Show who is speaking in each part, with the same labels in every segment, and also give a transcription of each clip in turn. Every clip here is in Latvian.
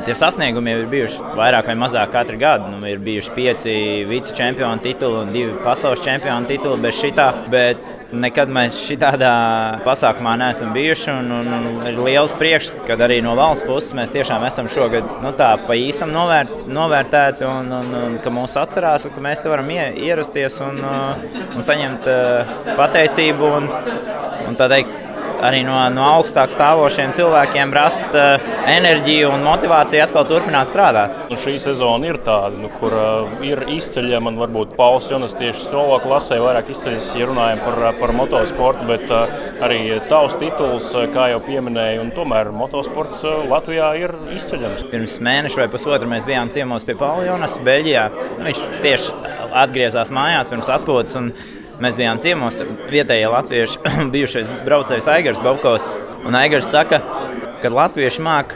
Speaker 1: Tie sasniegumi jau ir bijuši vairāk vai mazāk katru gadu. Ir bijuši 5 vicečempionu tituli un 2 pasaules čempionu tituli bez šitā. Bet nekad mēs šitādā pasākumā neesam bijuši. Un ir liels prieks, kad arī no valsts puses mēs tiešām esam šogad tā pa īstam novērtēti un ka mūs atcerās un ka mēs te varam ierasties un saņemt pateicību un tā teikt, arī no augstāk stāvošiem cilvēkiem rast enerģiju un motivāciju atkal turpināt strādāt.
Speaker 2: Šī sezona ir tāda, kur ir izceļama, man varbūt Pauls Jonas tieši solo klasē vairāk izceļas, ja runājam par motosportu, bet arī tavs tituls, kā jau pieminēju, un tomēr motosports Latvijā ir izceļams.
Speaker 1: Pirms mēneša vai pusotru mēs bijām ciemos pie Paula Jonas Beļģijā. Viņš tieši atgriezās mājās pirms atpūtas un mēs bijām ciemos, vietējie latvieši, bijušais braucējs Aigars Bobkovs. Un Aigars saka, ka latvieši māk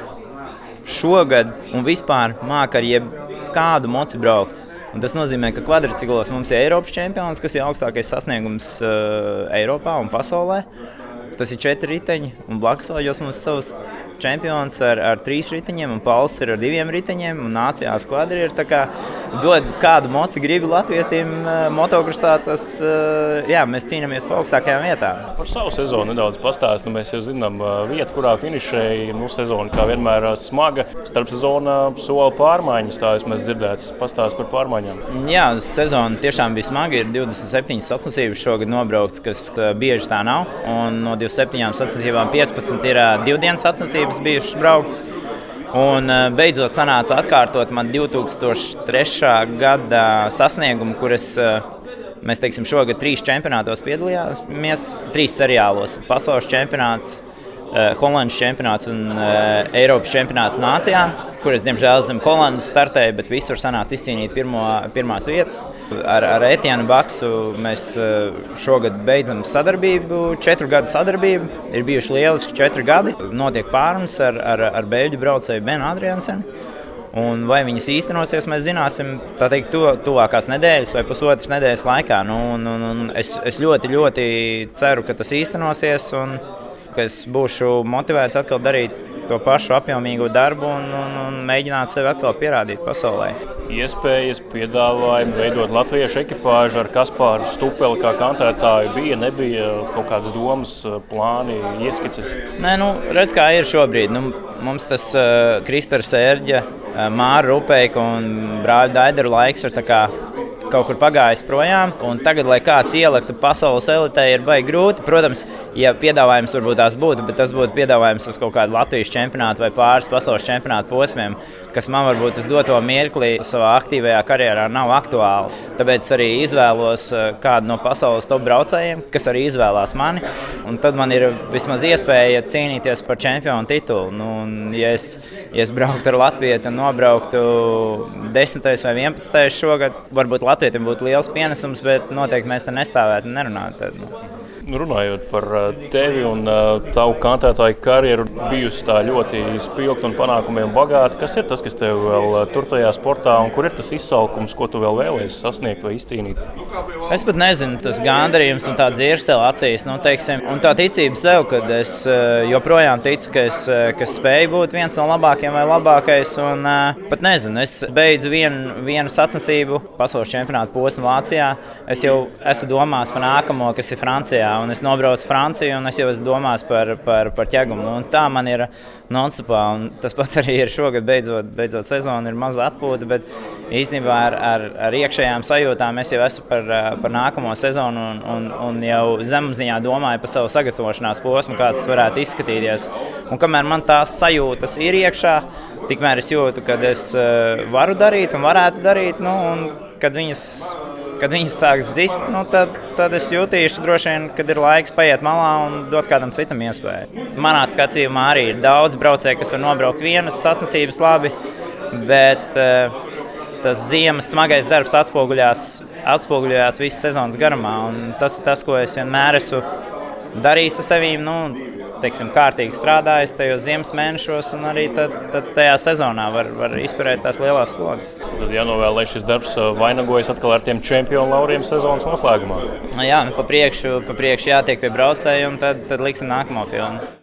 Speaker 1: šogad un vispār māk ar jebkādu moci braukt. Un tas nozīmē, ka kvadriciklos mums ir Eiropas čempions, kas ir augstākais sasniegums Eiropā un pasaulē. Tas ir 4 riteņi un blakusvaļos mums savs čempions ar 3 riteņiem un Pauls ir ar 2 riteņiem un nācijās kvadri ir tā kā dod kādu moci gribi latvietim motokrosā, tas, mēs cīnāmies pa augstākajām vietām.
Speaker 2: Par savu sezonu nedaudz pastāst, mēs jau zinām vietu, kurā finišēja, sezona kā vienmēr smaga, starp sezonā sola pārmaiņas, tā esmu dzirdēts, pastāst par pārmaiņām.
Speaker 1: Jā, sezona tiešām bija smaga, ir 27 sacensības šogad nobraukts, kas bieži tā nav, un no 27 sacensībām 15 ir 2 dienas sacensības bijušas brauktas. Un beidzot sanāca atkārtot man 2003. Gada sasniegumu, kuras mēs teiksim, šogad 3 čempionātos piedalījāmies, 3 seriālos. Pasaules čempionāts, Holandas čempionāts un Eiropas čempionāts nācijām, kuras, diemžēl, zem Holandas startēja, bet visur sanāca izcīnīt pirmās vietas. Ar Etienu Baksu mēs šogad beidzam sadarbību, 4 gadu sadarbību. Ir bijuši lieliski 4 gadi. Notiek pārunas ar beļģu braucēju Benu Adriansenu. Un vai viņas īstenosies, mēs zināsim tā teikt, tuvākās nedēļas vai pusotras nedēļas laikā. Es ļoti, ļoti ceru, ka tas īstenosies un ka es būšu motivēts atkal darīt to pašu apjomīgo darbu un mēģināt sevi atkal pierādīt pasaulē.
Speaker 2: Iespējas, piedāvājumi veidot latviešu ekipāžu ar Kaspāru Stupeli kā kantētāju nebija kaut kādas domas, plāni, ieskices?
Speaker 1: Nē, redz, kā ir šobrīd. Mums tas Kristara Sērģa, Māra Rupeika un brāļa Daidaru laiks ir tā kā kaut kur pagājis projām, un tagad, lai kāds ielektu pasaules elitē, ir baigi grūti. Protams, ja piedāvājums varbūt tās būtu, bet tas būtu piedāvājums uz kaut kādu Latvijas čempionātu vai pāris pasaules čempionātu posmiem, kas man varbūt uz doto mirklī savā aktīvajā karjerā nav aktuāli. Tāpēc arī izvēlos kādu no pasaules top braucējiem, kas arī izvēlās mani, un tad man ir vismaz iespēja cīnīties par čempionu titulu. Ja es brauktu ar latvietu un nobrauktu 10. vai 11. šogad, varbūt latvietim būtu liels pienesums, bet noteikti mēs te nestāvētu un nerunātu.
Speaker 2: Runājot par tevi un tavu kantētāju karjeru, bijusi tā ļoti spilgta un panākumiem bagāta. Kas ir tas, kas tev vēl tur tajā sportā, un kur ir tas izsalkums, ko tu vēl vēlies sasniegt vai izcīnīt?
Speaker 1: Es pat nezinu, tas gandarījums un tā dzirkstele acīs, un tā ticība sev, kad es joprojām ticu, ka es spēju būt viens no labākajiem vai labākais, un pat nezinu, es beidzu vienu sacensību pasaules čempionātu posmu Vācijā. Es jau esmu domās par nākamo, kas ir Francijā. Un es nobraucu Franciju, un es jau esmu domās par ķegumu. Un tā man ir non-stopā. Tas pats arī ir šogad beidzot sezonu, ir maza atpūta, bet īstenībā ar iekšējām sajūtām es jau esmu par nākamo sezonu un jau zemapziņā domāju par savu sagatavošanās posmu, kāds tas varētu izskatīties. Un kamēr man tās sajūtas ir iekšā, tikmēr es jūtu, kad es varu darīt un varētu darīt, un kad viņas sāks dzist, tad es jutīšu droši vien, kad ir laiks paiet malā un dot kādam citam iespēju. Manā skatījumā arī ir daudz braucēju, kas var nobraukt vienas sacensības labi, bet tas ziemas smagais darbs atspoguļojās visas sezonas garumā. Un tas ir tas, ko es vienmēr esmu darījis ar sevīm, kārtīgi strādājis tajos ziemas mēnešos, un arī tad tajā sezonā var izturēt tās lielās slogas.
Speaker 2: Tad jānovēl, lai šis darbs vainagojas atkal ar tiem čempionu lauriem sezonas noslēgumā.
Speaker 1: Jā, pa priekšu jātiek pie braucēju, un tad liksim nākamo filmu.